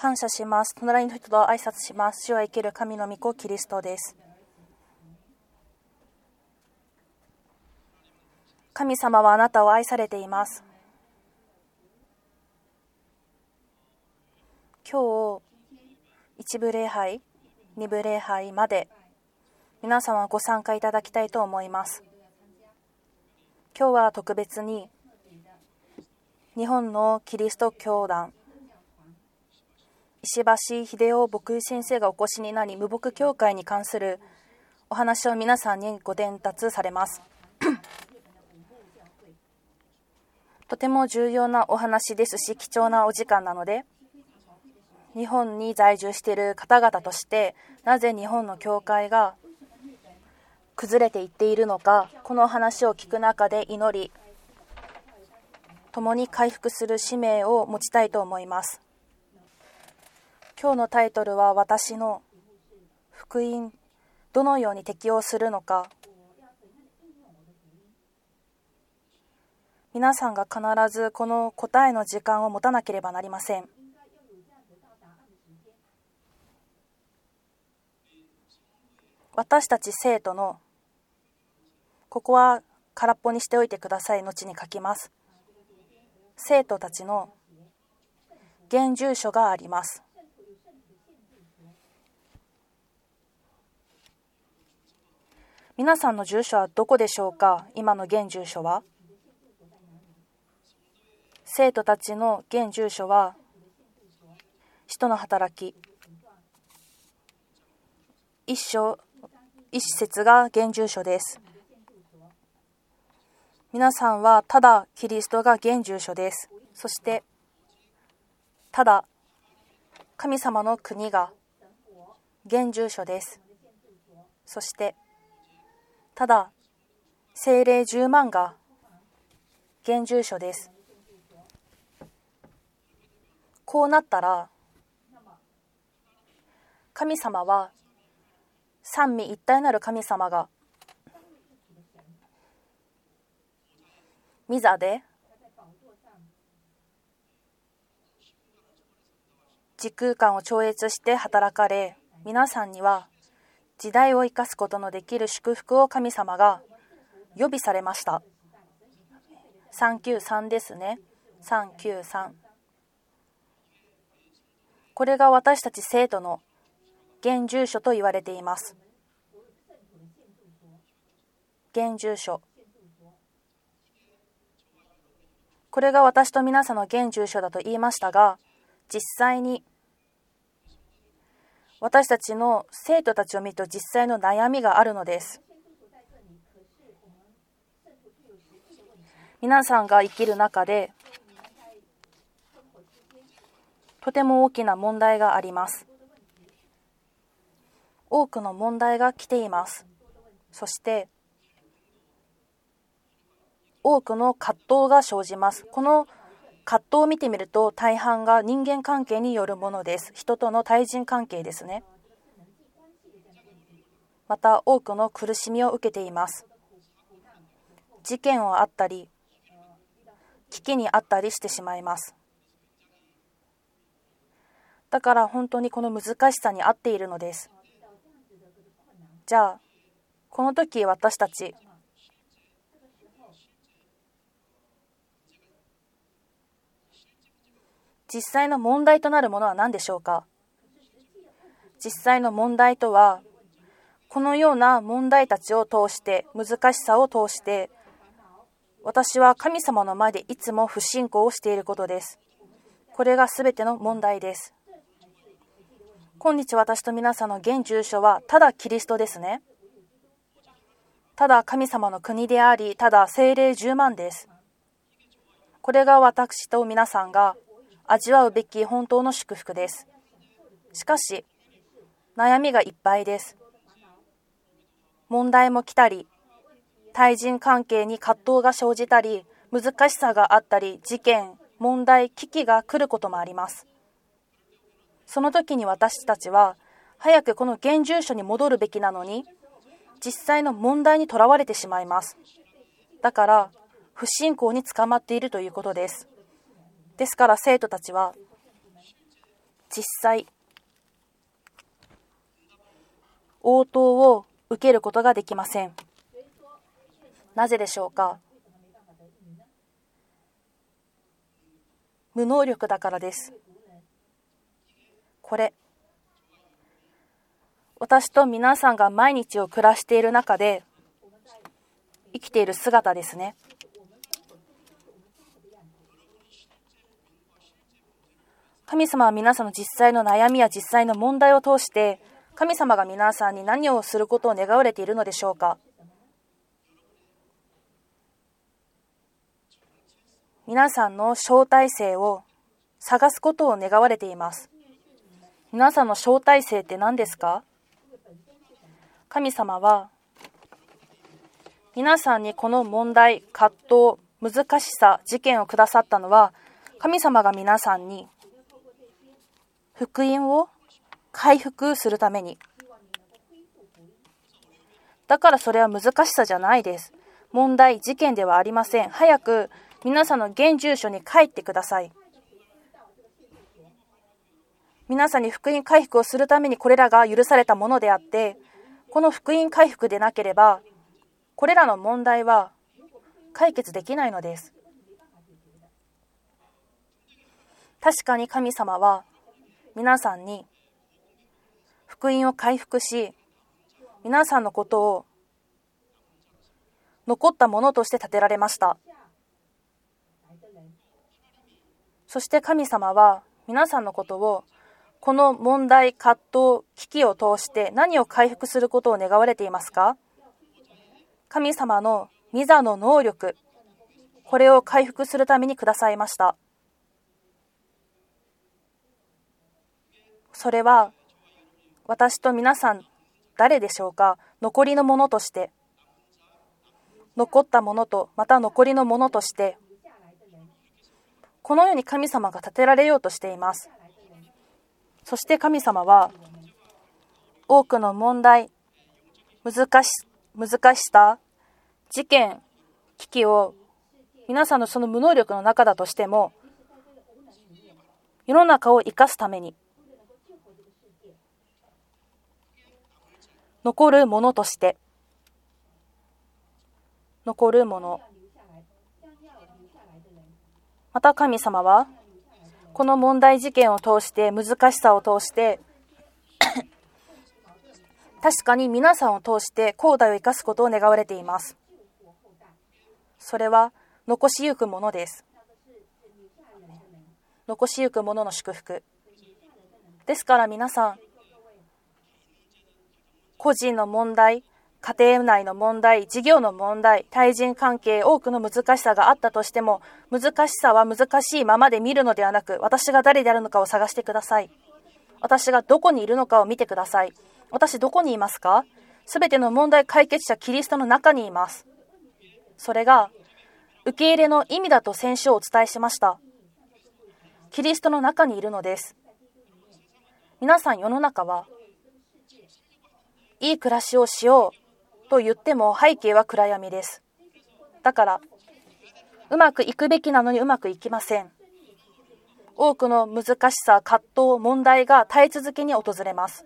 感謝します。隣の人と挨拶します。主は生ける神の御子キリストです。神様はあなたを愛されています。今日一部礼拝、二部礼拝まで皆様ご参加いただきたいと思います。今日は特別に日本のキリスト教団石橋秀夫牧師先生がお越しになり、無牧教会に関するお話を皆さんにご伝達されます。とても重要なお話ですし、貴重なお時間なので、日本に在住している方々として、なぜ日本の教会が崩れていっているのか、この話を聞く中で祈り、共に回復する使命を持ちたいと思います。今日のタイトルは、私の福音どのように適用するのか。皆さんが必ずこの答えの時間を持たなければなりません。私たち生徒の、ここは空っぽにしておいてください。後に書きます。生徒たちの現住所があります。皆さんの住所はどこでしょうか。今の現住所は、生徒たちの現住所は使徒の働き一節が現住所です。皆さんはただキリストが現住所です。そしてただ神様の国が現住所です。そしてただ聖霊10万が現住所です。こうなったら、神様は三位一体なる神様が御座で時空間を超越して働かれ、皆さんには時代を生かすことのできる祝福を神様が予備されました。393ですね。393。これが私たち生徒の現住所と言われています。現住所。これが私と皆さんの現住所だと言いましたが、実際に私たちの生徒たちを見ると実際の悩みがあるのです。皆さんが生きる中でとても大きな問題があります。多くの問題が来ています。そして多くの葛藤が生じます。この葛藤を見てみると大半が人間関係によるものです。人との対人関係ですね。また多くの苦しみを受けています。事件をあったり危機にあったりしてしまいます。だから本当にこの難しさに合っているのです。じゃあこの時私たち実際の問題となるものは何でしょうか。実際の問題とは、このような問題たちを通して、難しさを通して、私は神様の前でいつも不信仰をしていることです。これがすべての問題です。今日私と皆さんの現住所はただキリストですね。ただ神様の国であり、ただ聖霊10万です。これが私と皆さんが味わうべき本当の祝福です。しかし悩みがいっぱいです。問題も来たり、対人関係に葛藤が生じたり、難しさがあったり、事件、問題、危機が来ることもあります。その時に私たちは早くこの現住所に戻るべきなのに、実際の問題にとらわれてしまいます。だから不信仰に捕まっているということです。ですから生徒たちは実際応答を受けることができません。なぜでしょうか。無能力だからです。これ、私と皆さんが毎日を暮らしている中で生きている姿ですね。神様は皆さんの実際の悩みや実際の問題を通して神様が皆さんに何をすることを願われているのでしょうか。皆さんの招待性を探すことを願われています。皆さんの招待性って何ですか？神様は皆さんにこの問題、葛藤、難しさ、事件をくださったのは、神様が皆さんに福音を回復するために。だからそれは難しさじゃないです。問題、事件ではありません。早く皆さんの現住所に帰ってください。皆さんに福音回復をするためにこれらが許されたものであって、この福音回復でなければ、これらの問題は解決できないのです。確かに神様は皆さんに福音を回復し、皆さんのことを残ったものとして立てられました。そして神様は皆さんのことをこの問題、葛藤、危機を通して何を回復することを願われていますか？神様の御座の能力、これを回復するためにくださいました。それは私と皆さん誰でしょうか？残りのものとして、残ったものとまた残りのものとして、このように神様が立てられようとしています。そして神様は多くの問題、難しさ、事件、危機を皆さんのその無能力の中だとしても、世の中を生かすために、残るものとして、残るもの。また神様はこの問題事件を通して、難しさを通して確かに皆さんを通して後代を生かすことを願われています。それは残しゆくものです。残しゆくものの祝福ですから、皆さん個人の問題、家庭内の問題、事業の問題、対人関係、多くの難しさがあったとしても、難しさは難しいままで見るのではなく、私が誰であるのかを探してください。私がどこにいるのかを見てください。私どこにいますか？すべての問題解決者キリストの中にいます。それが受け入れの意味だと先週お伝えしました。キリストの中にいるのです。皆さん、世の中はいい暮らしをしようと言っても背景は暗闇です。だからうまくいくべきなのにうまくいきません。多くの難しさ、葛藤、問題が絶え続けに訪れます。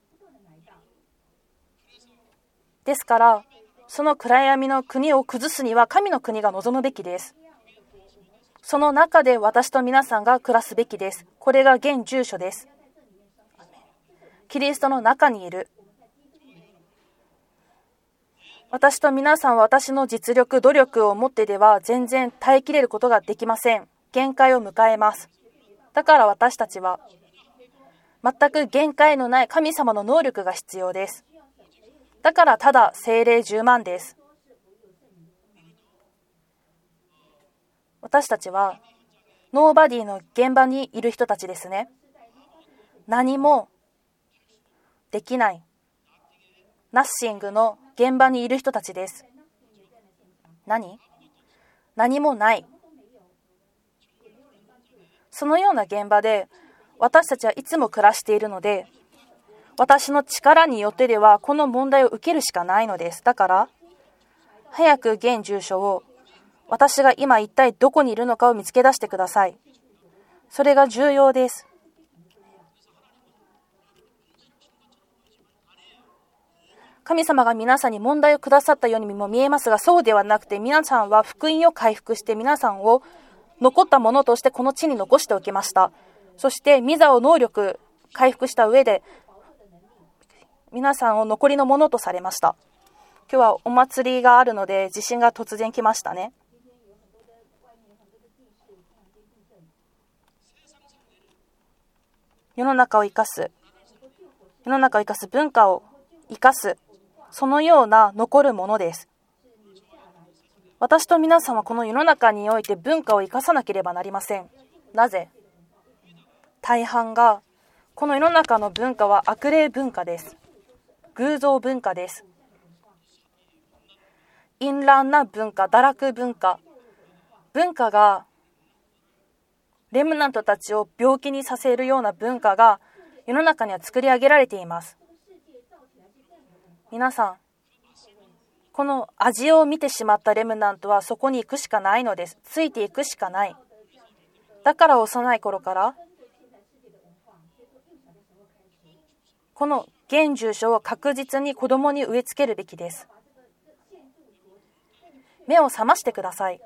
ですからその暗闇の国を崩すには神の国が望むべきです。その中で私と皆さんが暮らすべきです。これが現住所です。キリストの中にいる。私と皆さんは私の実力、努力をもってでは全然耐えきれることができません。限界を迎えます。だから私たちは全く限界のない神様の能力が必要です。だからただ聖霊10万です。私たちはノーバディの現場にいる人たちですね。何もできないナッシングの現場にいる人たちです。何もない。そのような現場で私たちはいつも暮らしているので、私の力によってではこの問題を受けるしかないのです。だから早く現住所を、私が今一体どこにいるのかを見つけ出してください。それが重要です。 神様が皆さんに問題をくださったようにも見えますが、そうではなくて、皆さんは福音を回復して皆さんを残ったものとしてこの地に残しておきました。そして御座を能力回復した上で皆さんを残りのものとされました。今日はお祭りがあるので地震が突然来ましたね。世の中を生かす文化を生かす、そのような残るものです。私と皆さんはこの世の中において文化を生かさなければなりません。なぜ？大半がこの世の中の文化は悪霊文化です。偶像文化です。淫乱な文化、堕落文化、文化がレムナントたちを病気にさせるような文化が世の中には作り上げられています。皆さん、この味を見てしまったレムナントはそこに行くしかないのです。ついていくしかない。だから幼い頃からこの現住所を確実に子供に植え付けるべきです。目を覚ましてください。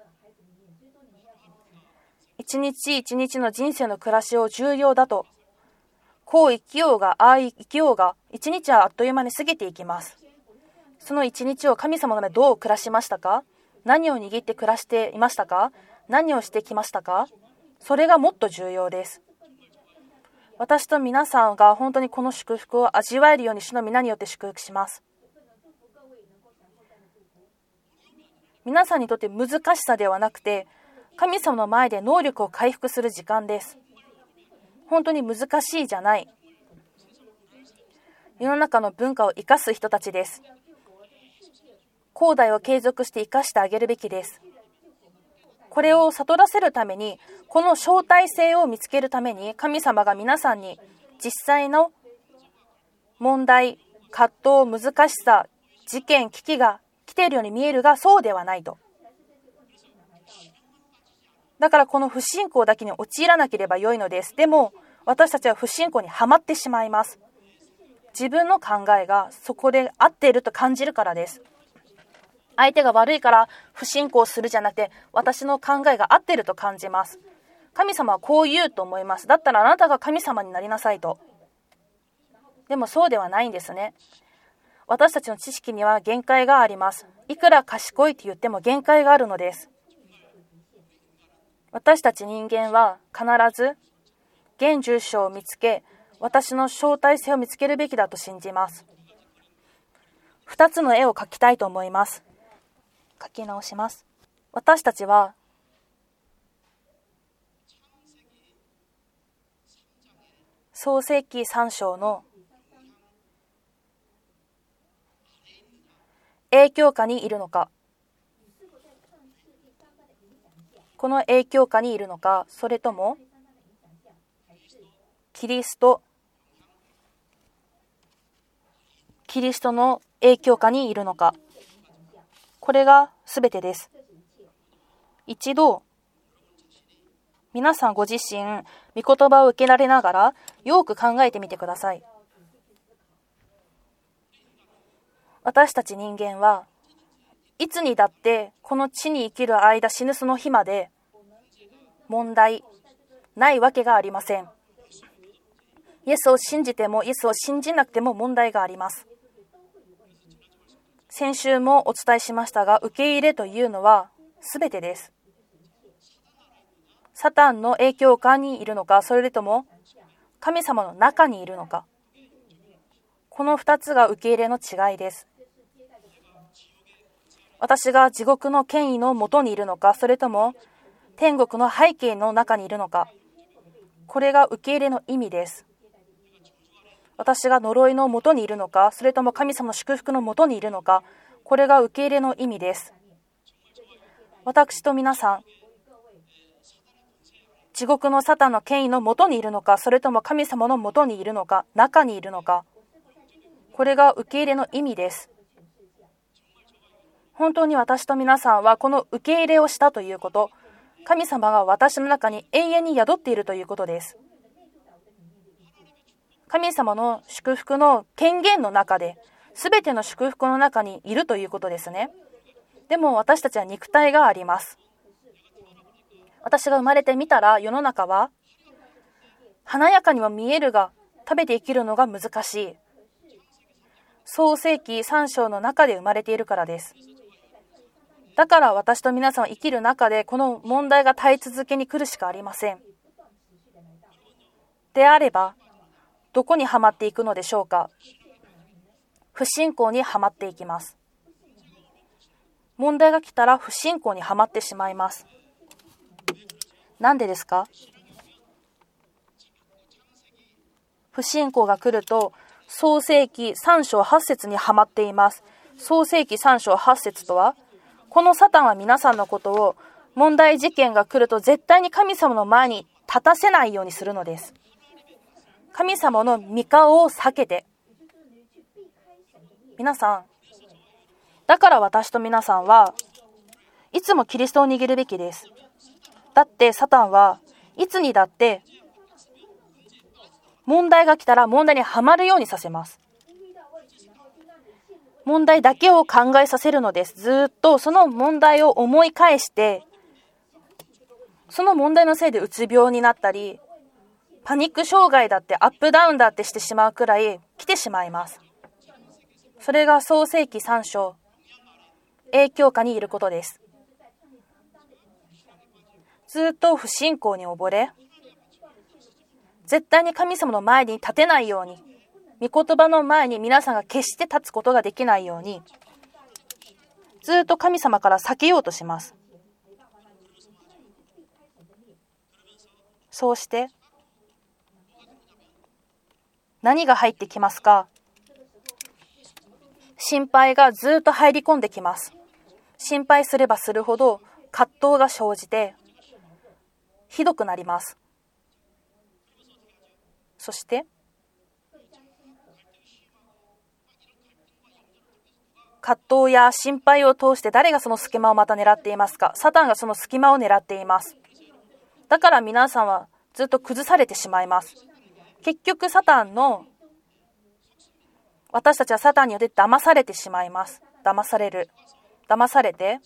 一日一日の人生の暮らしを重要だと、こう生きようがああ生きようが、一日はあっという間に過ぎていきます。その一日を神様の前でどう暮らしましたか？何を握って暮らしていましたか？何をしてきましたか？それがもっと重要です。私と皆さんが本当にこの祝福を味わえるように主の皆によって祝福します。皆さんにとって難しさではなくて、神様の前で能力を回復する時間です。本当に難しいじゃない。世の中の文化を生かす人たちです。後代を継続して生かしてあげるべきです。これを悟らせるために、この相対性を見つけるために、神様が皆さんに実際の問題、葛藤、難しさ、事件、危機が来ているように見えるが、そうではないと。だからこの不信仰だけに陥らなければよいのです。でも私たちは不信仰にはまってしまいます。自分の考えがそこで合っていると感じるからです。相手が悪いから不信仰するじゃなくて、私の考えが合っていると感じます。神様はこう言うと思います。だったらあなたが神様になりなさいと。でもそうではないんですね。私たちの知識には限界があります。いくら賢いと言っても限界があるのです。私たち人間は必ず現住所を見つけ、私の正体性を見つけるべきだと信じます。2つの絵を描きたいと思います。描き直します。私たちは創世記3章の影響下にいるのか、この影響下にいるのか、それともキリストの影響下にいるのか、これがすべてです。一度皆さんご自身御言葉を受けられながらよく考えてみてください。私たち人間はいつにだってこの地に生きる間、死ぬその日まで問題ないわけがありません。イエスを信じてもイエスを信じなくても問題があります。先週もお伝えしましたが、受け入れというのは全てです。サタンの影響下にいるのか、それとも神様の中にいるのか、この2つが受け入れの違いです。私が地獄の権威のもとにいるのか、それとも天国の背景の中にいるのか、これが受け入れの意味です。私が呪いのもとにいるのか、それとも神様の祝福のもとにいるのか、これが受け入れの意味です。私と皆さん、地獄のサタンの権威のもとにいるのか、それとも神様のもとにいるのか、中にいるのか、これが受け入れの意味です。本当に私と皆さんはこの受け入れをしたということ、神様が私の中に永遠に宿っているということです。神様の祝福の権限の中で、 すべての祝福の中にいるということですね。でも私たちは肉体があります。私が生まれてみたら世の中は華やかには見えるが食べて生きるのが難しい。創世記3章の中で生まれているからです。だから私と皆さんは生きる中でこの問題が絶え続けに来るしかありません。であればどこにはまっていくのでしょうか。不信仰にはまっていきます。問題が来たら不信仰にはまってしまいます。なんでですか？不信仰が来ると創世記3章8節にはまっています。創世記3章8節とは、このサタンは皆さんのことを問題事件が来ると絶対に神様の前に立たせないようにするのです。神様の御顔を避けて。皆さん、だから私と皆さんはいつもキリストを握るべきです。だってサタンはいつにだって問題が来たら問題にはまるようにさせます。問題だけを考えさせるのです。ずっとその問題を思い返して、その問題のせいでうつ病になったり、パニック障害だってアップダウンだってしてしまうくらい来てしまいます。それが創世記3章、影響下にいることです。ずっと不信仰に溺れ、絶対に神様の前に立てないように、御言葉の前に皆さんが決して立つことができないように、ずっと神様から避けようとします。そうして何が入ってきますか？心配がずっと入り込んできます。心配すればするほど葛藤が生じてひどくなります。そして葛藤や心配を通して誰がその隙間をまた狙っていますか？サタンがその隙間を狙っています。だから皆さんはずっと崩されてしまいます。結局私たちはサタンによって騙されてしまいます。騙されて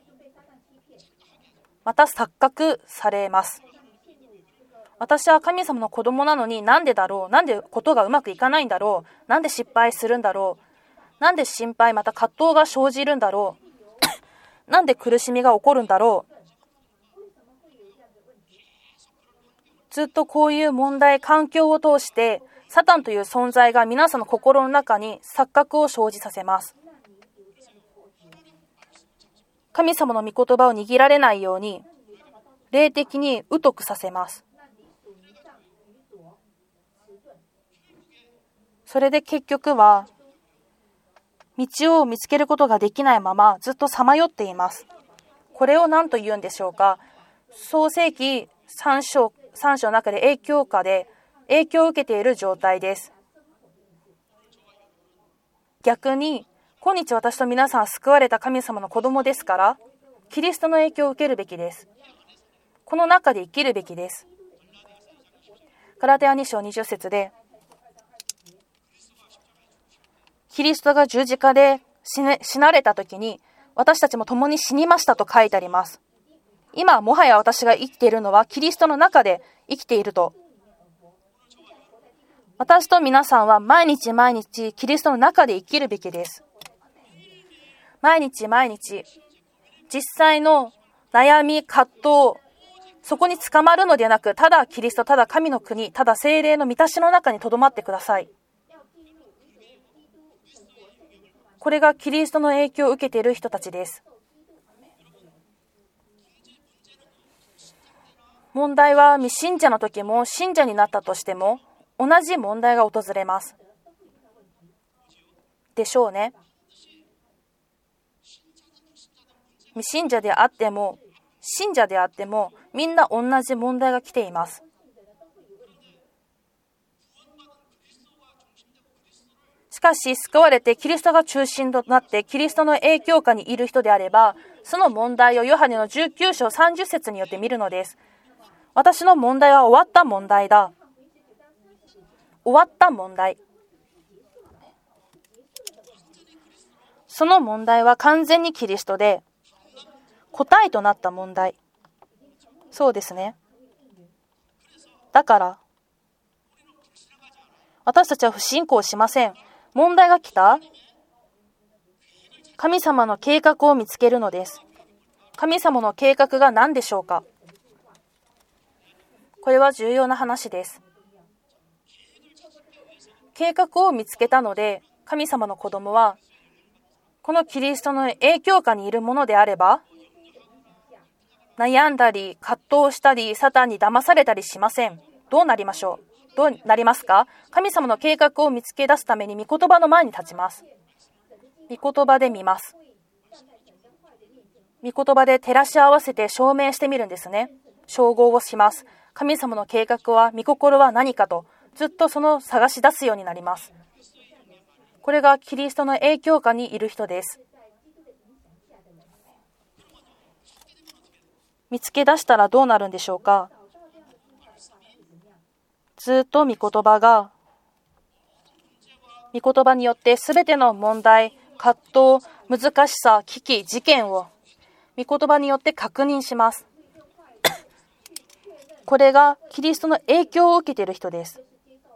また錯覚されます。私は神様の子供なのになんでだろう、なんでことがうまくいかないんだろう、なんで失敗するんだろう、なんで心配また葛藤が生じるんだろうなんで苦しみが起こるんだろう。ずっとこういう問題環境を通してサタンという存在が皆さんの心の中に錯覚を生じさせます。神様の御言葉を握られないように霊的に疎くさせます。それで結局は道を見つけることができないままずっとさまよっています。これを何と言うんでしょうか。創世記3章の中で影響下で影響を受けている状態です。逆に今日私と皆さんは救われた神様の子供ですから、キリストの影響を受けるべきです。この中で生きるべきです。ガラテヤ2章20節で、キリストが十字架で死なれた時に私たちも共に死にましたと書いてあります。今もはや私が生きているのはキリストの中で生きていると。私と皆さんは毎日毎日キリストの中で生きるべきです。毎日毎日実際の悩み葛藤、そこに捕まるのではなく、ただキリスト、ただ神の国、ただ聖霊の満たしの中にとどまってください。これがキリストの影響を受けている人たちです。問題は未信者の時も信者になったとしても同じ問題が訪れます。でしょうね。未信者であっても信者であってもみんな同じ問題が来ています。しかし救われてキリストが中心となってキリストの影響下にいる人であれば、その問題をヨハネの19章30節によって見るのです。私の問題は終わった問題だ。終わった問題。 その問題は完全にキリストで、答えとなった問題。そうですね。だから私たちは不信仰しません。問題が来た。神様の計画を見つけるのです。神様の計画が何でしょうか。これは重要な話です。計画を見つけたので、神様の子供はこのキリストの影響下にいるものであれば、悩んだり葛藤したりサタンに騙されたりしません。どうなりましょう。どうなりますか。神様の計画を見つけ出すために御言葉の前に立ちます。御言葉で見ます。御言葉で照らし合わせて証明してみるんですね。照合をします。神様の計画は、御心は何かと、ずっとその探し出すようになります。これがキリストの影響下にいる人です。見つけ出したらどうなるんでしょうか。ずっと御言葉によってすべての問題、葛藤、難しさ、危機、事件を御言葉によって確認します。これがキリストの影響を受けている人です。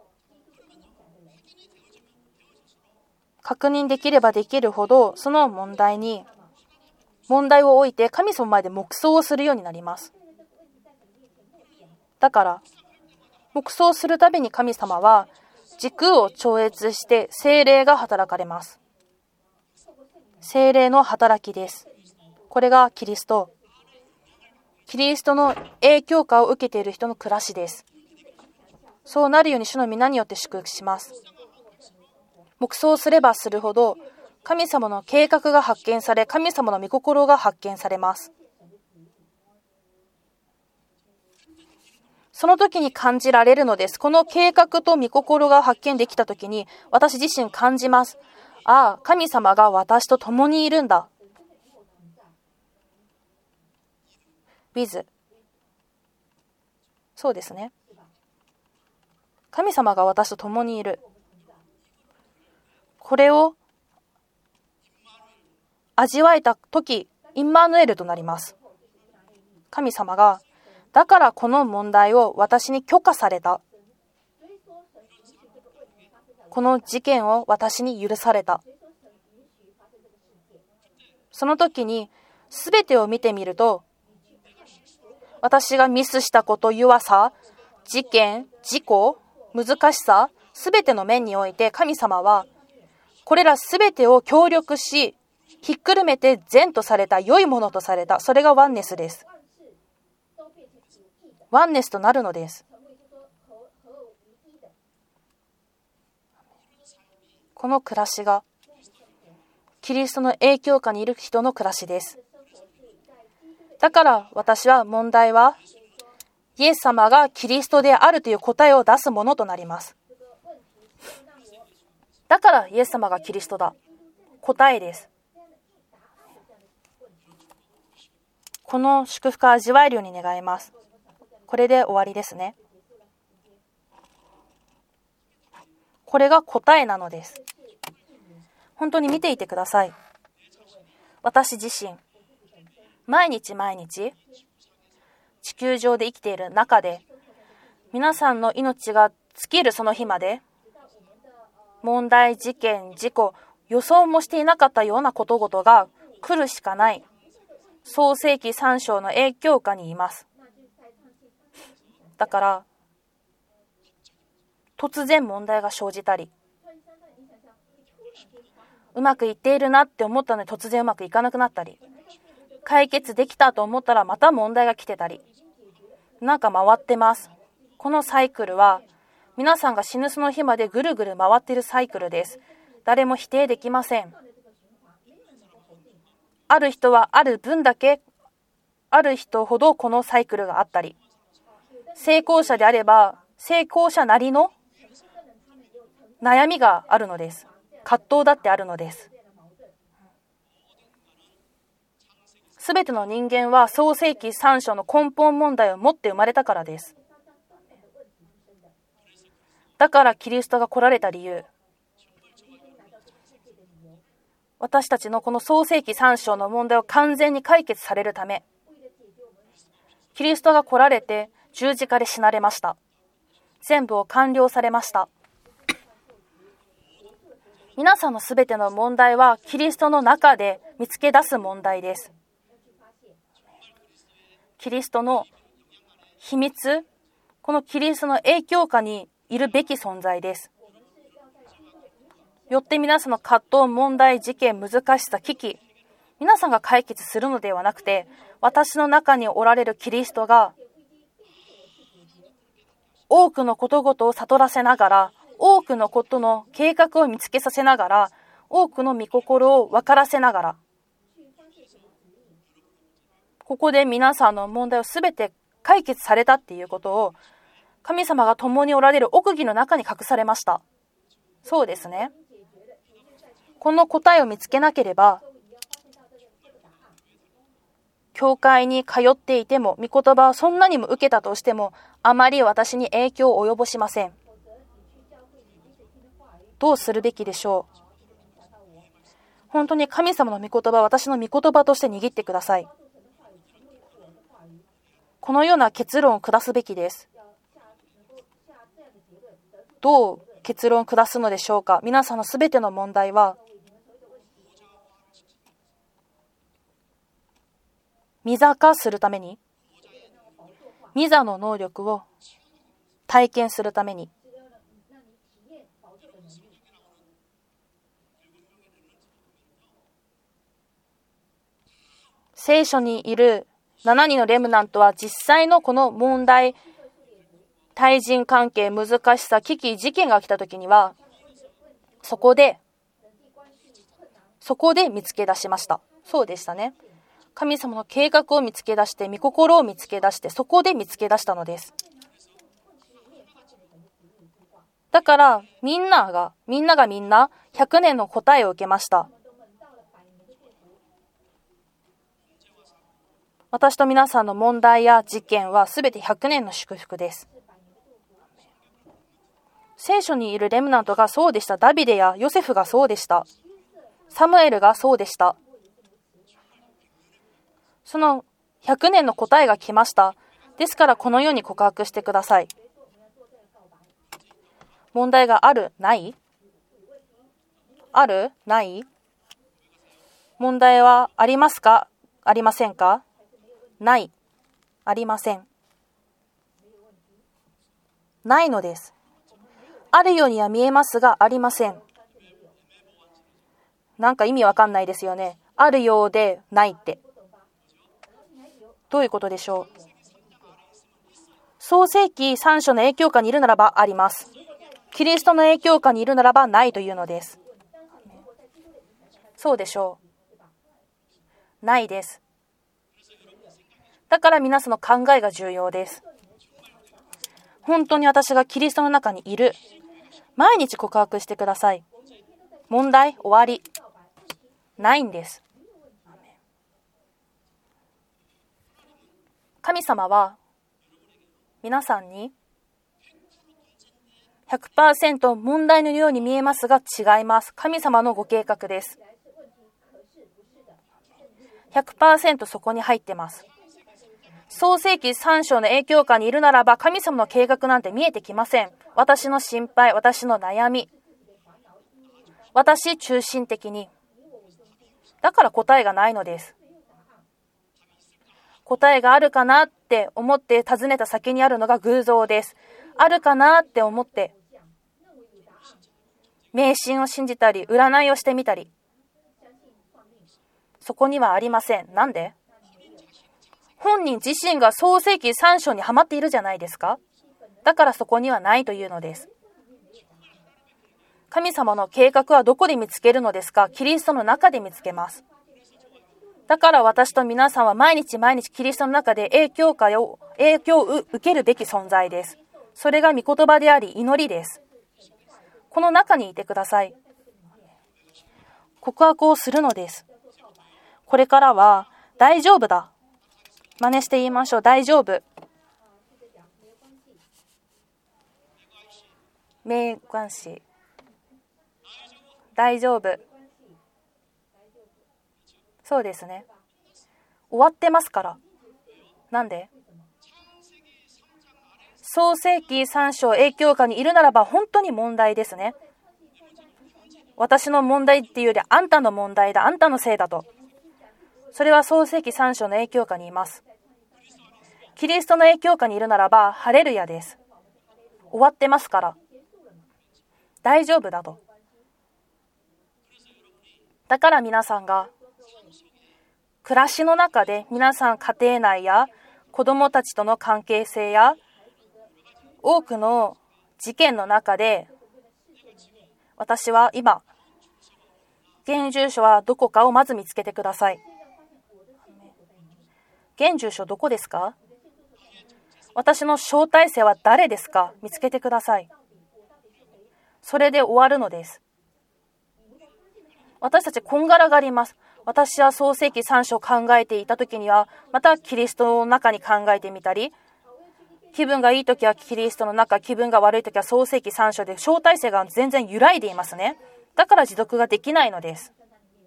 確認できればできるほど、その問題を置いて神様前で黙想をするようになります。だから黙想するたびに神様は時空を超越して聖霊が働かれます。聖霊の働きです。これがキリストの影響下を受けている人の暮らしです。そうなるように主の皆によって祝福します。黙想すればするほど神様の計画が発見され、神様の御心が発見されます。その時に感じられるのです。この計画と御心が発見できた時に私自身感じます。ああ、神様が私と共にいるんだ。with そうですね。神様が私と共にいる。これを味わえた時、インマヌエルとなります。神様が、だからこの問題を私に許可された。この事件を私に許された。その時に全てを見てみると、私がミスしたこと、弱さ、事件、事故、難しさ、全ての面において神様はこれら全てを協力し、ひっくるめて善とされた、良いものとされた。それがワンネスです。ワンネスとなるのです。この暮らしがキリストの影響下にいる人の暮らしです。だから私は問題はイエス様がキリストであるという答えを出すものとなります。だからイエス様がキリストだ。答えです。この祝福を味わえるように願います。これで終わりですね。これが答えなのです。本当に見ていてください。私自身、毎日地球上で生きている中で、皆さんの命が尽きるその日まで、問題、事件、事故、予想もしていなかったようなことごとが来るしかない、創世記3章の影響下にいます。だから突然問題が生じたり、うまくいっているなって思ったのに突然うまくいかなくなったり、解決できたと思ったらまた問題が来てたり、なんか回ってます。このサイクルは皆さんが死ぬその日までぐるぐる回っているサイクルです。誰も否定できません。ある人はある分だけ、ある人ほどこのサイクルがあったり、成功者であれば成功者なりの悩みがあるのです。葛藤だってあるのです。すべての人間は創世記3章の根本問題を持って生まれたからです。だからキリストが来られた理由、 私たちのこの創世記3章の問題を完全に解決されるため、キリストが来られて十字架で死なれました。全部を完了されました。皆さんのすべての問題はキリストの中で見つけ出す問題です。キリストの秘密、このキリストの影響下にいるべき存在です。よって皆さんの葛藤、問題、事件、難しさ、危機、皆さんが解決するのではなくて、私の中におられるキリストが多くのことごとを悟らせながら、多くのことの計画を見つけさせながら、多くの御心を分からせながら、ここで皆さんの問題をすべて解決されたっていうことを、神様が共におられる奥義の中に隠されました。そうですね。この答えを見つけなければ、教会に通っていても、御言葉をそんなにも受けたとしても、あまり私に影響を及ぼしません。どうするべきでしょう。本当に神様の御言葉を私の御言葉として握ってください。このような結論を下すべきです。どう結論を下すのでしょうか。皆さんのすべての問題は、御座化するために、御座の能力を体験するために、聖書にいる7人のレムナントは実際のこの問題、対人関係、難しさ、危機、事件が来たときには、そこで見つけ出しました。そうでしたね。神様の計画を見つけ出して、御心を見つけ出して、そこで見つけ出したのです。だからみんなが100年の答えを受けました。私と皆さんの問題や事件はすべて100年の祝福です。聖書にいるレムナントがそうでした。ダビデやヨセフがそうでした。サムエルがそうでした。その100年の答えが来ました。ですからこのように告白してください。問題がある？ない？ある？ない？問題はありますか？ありませんか？ない。ありません。ないのです。あるようには見えますがありません。なんか意味わかんないですよね。あるようでないって。どういうことでしょう。創世記3章の影響下にいるならばあります。キリストの影響下にいるならばないというのです。そうでしょう。ないです。だから皆さんの考えが重要です。本当に私がキリストの中にいる。毎日告白してください。問題終わり。ないんです。神様は皆さんに 100% 問題のように見えますが違います。神様のご計画です。100% そこに入ってます。創世記3章の影響下にいるならば神様の計画なんて見えてきません。私の心配、私の悩み、私中心的に。だから答えがないのです。答えがあるかなって思って尋ねた先にあるのが偶像です。あるかなって思って迷信を信じたり占いをしてみたり、そこにはありません。なんで？本人自身が創世記3章にはまっているじゃないですか。だからそこにはないというのです。神様の計画はどこで見つけるのですか？キリストの中で見つけます。だから私と皆さんは毎日毎日キリストの中で影響を受けるべき存在です。それが御言葉であり祈りです。この中にいてください。告白をするのです。これからは大丈夫だ。真似して言いましょう。大丈夫。没关系。大丈夫。 そうですね。終わってますから。なんで？創世記3章影響下にいるならば本当に問題ですね。私の問題っていうよりあんたの問題だ、あんたのせいだと。それは創世記3章の影響下にいます。キリストの影響下にいるならばハレルヤです。終わってますから大丈夫だと。だから皆さんが暮らしの中で、皆さん家庭内や子供たちとの関係性や多くの事件の中で、私は今現住所はどこかをまず見つけてください。現住所どこですか？私の招待生は誰ですか？見つけてください。それで終わるのです。私たちこんがらがります。私は創世記3章を考えていた時にはまたキリストの中に考えてみたり、気分がいい時はキリストの中、気分が悪い時は創世記3章で招待性が全然揺らいでいますね。だから持続ができないのです。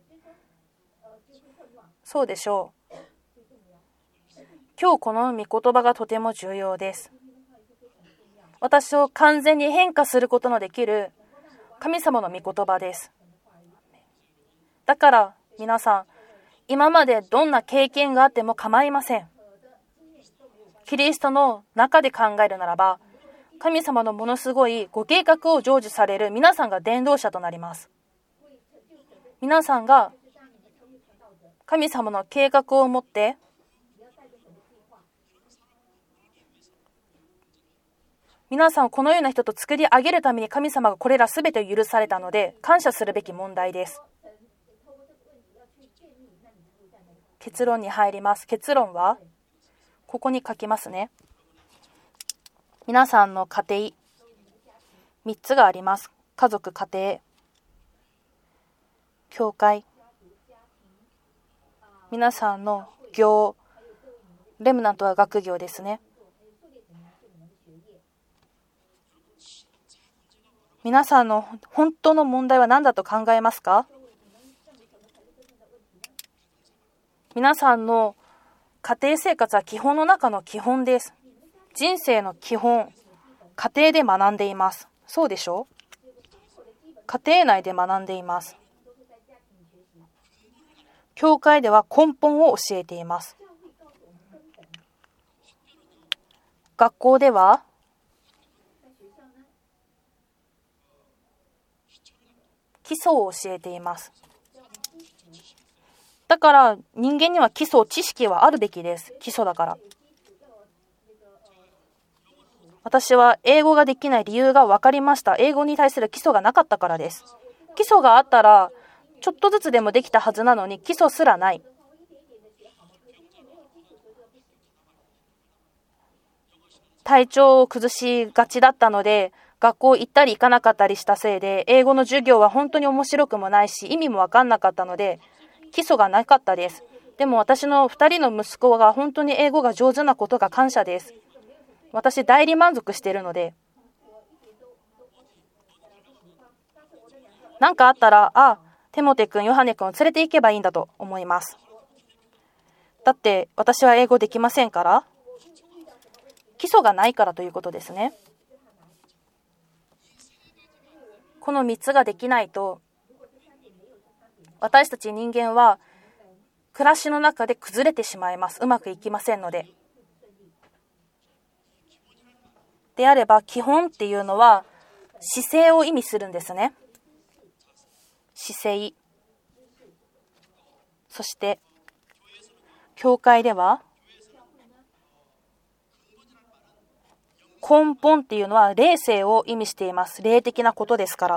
そうでしょう。今日この御言葉がとても重要です。私を完全に変化することのできる神様の御言葉です。だから皆さん、今までどんな経験があっても構いません。キリストの中で考えるならば、神様のものすごいご計画を成就される皆さんが伝道者となります。皆さんが神様の計画を持って皆さんをこのような人と作り上げるために神様がこれらすべてを許されたので感謝するべき問題です。結論に入ります。結論はここに書きますね。皆さんの家庭3つがあります。家族、家庭、教会、皆さんの業、レムナントは学業ですね。皆さんの本当の問題は何だと考えますか？皆さんの家庭生活は基本の中の基本です。人生の基本、家庭で学んでいます。そうでしょう？家庭内で学んでいます。教会では根本を教えています。学校では基礎を教えています。だから人間には基礎、知識はあるべきです。基礎だから。私は英語ができない理由が分かりました。英語に対する基礎がなかったからです。基礎があったらちょっとずつでもできたはずなのに基礎すらない。体調を崩しがちだったので学校行ったり行かなかったりしたせいで英語の授業は本当に面白くもないし意味も分かんなかったので基礎がなかったです。でも私の2人の息子が本当に英語が上手なことが感謝です。私大理満足しているので、何かあったらテモテ君、ヨハネ君を連れて行けばいいんだと思います。だって私は英語できませんから、基礎がないからということですね。この3つができないと私たち人間は暮らしの中で崩れてしまいます。うまくいきませんので。であれば基本っていうのは姿勢を意味するんですね。姿勢。そして教会では根本っていうのは霊性を意味しています。霊的なことですから。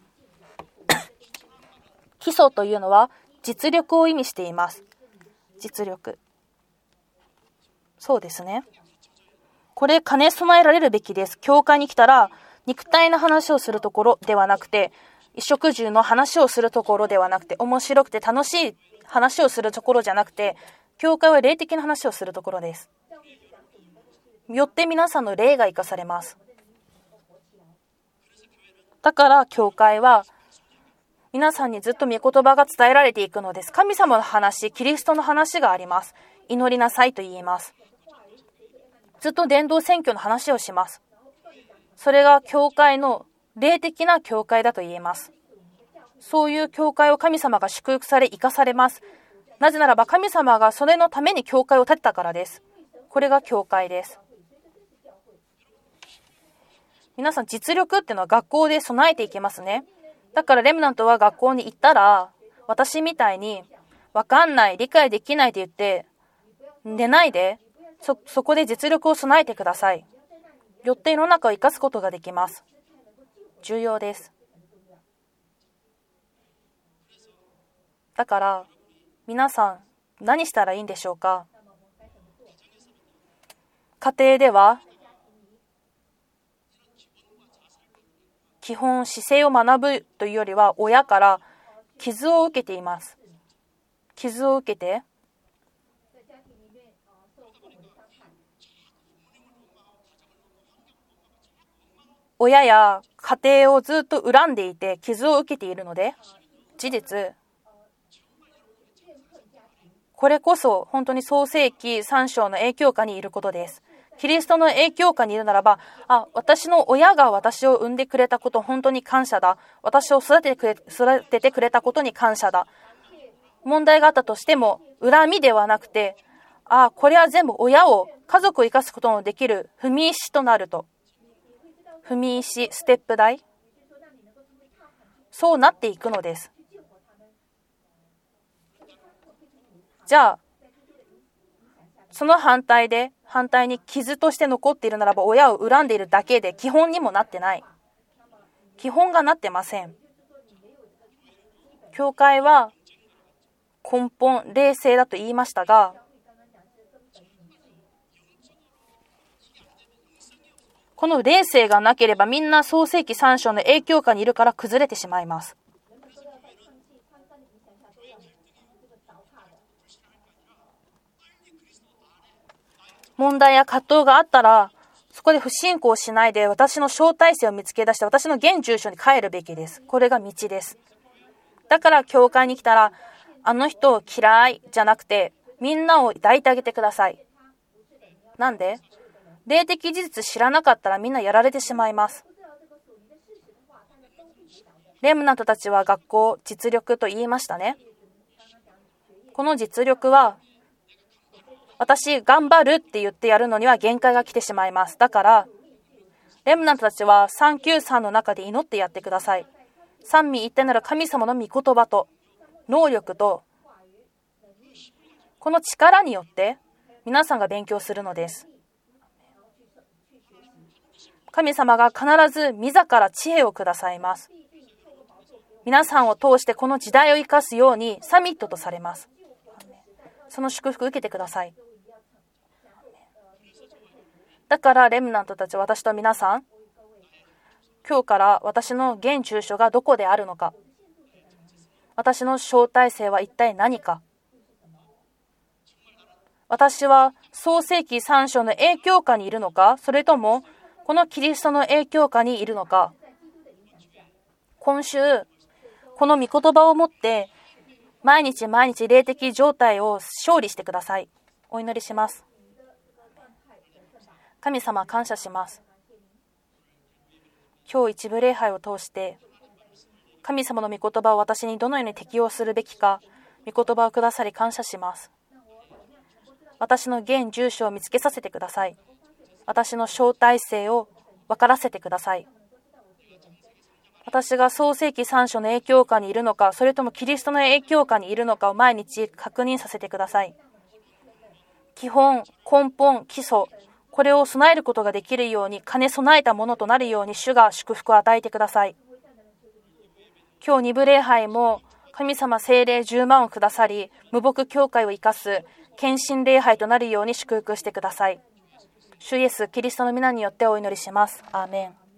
基礎というのは実力を意味しています。実力。そうですね。これ兼ね備えられるべきです。教会に来たら肉体の話をするところではなくて、衣食住の話をするところではなくて、面白くて楽しい話をするところじゃなくて、教会は霊的な話をするところです。よって皆さんの霊が生かされます。だから教会は皆さんにずっと御言葉が伝えられていくのです。神様の話、キリストの話があります。祈りなさいと言います。ずっと伝道選挙の話をします。それが教会の霊的な教会だと言えます。そういう教会を神様が祝福され生かされます。なぜならば神様がそれのために教会を建てたからです。これが教会です。皆さん、実力っていうのは学校で備えていきますね。だからレムナントは学校に行ったら、私みたいに分かんない、理解できないと言って寝ないで、そこで実力を備えてください。よって世の中を生かすことができます。重要です。だから皆さん、何したらいいんでしょうか。家庭では基本姿勢を学ぶというよりは親から傷を受けています。傷を受けて親や家庭をずっと恨んでいて傷を受けているので、事実これこそ本当に創世記3章の影響下にいることです。キリストの影響下にいるならば、私の親が私を産んでくれたこと本当に感謝だ。私を育ててくれたことに感謝だ。問題があったとしても恨みではなくて、これは全部親を家族を生かすことのできる踏み石となると。踏み石、ステップ台、そうなっていくのです。じゃあその反対に傷として残っているならば、親を恨んでいるだけで基本にもなってない。基本がなってません。教会は根本霊性だと言いましたが、この霊性がなければみんな創世記3章の影響下にいるから崩れてしまいます。問題や葛藤があったら、そこで不信仰しないで私の招待性を見つけ出して私の現住所に帰るべきです。これが道です。だから教会に来たら、あの人を嫌いじゃなくてみんなを抱いてあげてください。なんで？霊的事実知らなかったらみんなやられてしまいます。レムナントたちは学校実力と言いましたね。この実力は私頑張るって言ってやるのには限界が来てしまいます。だからレムナントたちは393の中で祈ってやってください。三位一体なる神様の御言葉と能力とこの力によって皆さんが勉強するのです。神様が必ず自ら知恵をくださいます。皆さんを通してこの時代を生かすようにサミットとされます。その祝福を受けてください。だからレムナントたち、私と皆さん、今日から私の現住所がどこであるのか、私の招待性は一体何か、私は創世記3章の影響下にいるのか、それともこのキリストの影響下にいるのか。今週この御言葉を持って毎日毎日霊的状態を勝利してください。お祈りします。神様、感謝します。今日一部礼拝を通して神様の御言葉を私にどのように適用するべきか、御言葉をくださり感謝します。私の現住所を見つけさせてください。私の招待性を分からせてください。私が創世記3章の影響下にいるのか、それともキリストの影響下にいるのかを毎日確認させてください。基本、根本、基礎、これを備えることができるように、兼ね備えたものとなるように主が祝福を与えてください。今日二部礼拝も神様聖霊10万をくださり、無牧教会を生かす献身礼拝となるように祝福してください。主イエスキリストの皆によってお祈りします。アーメン。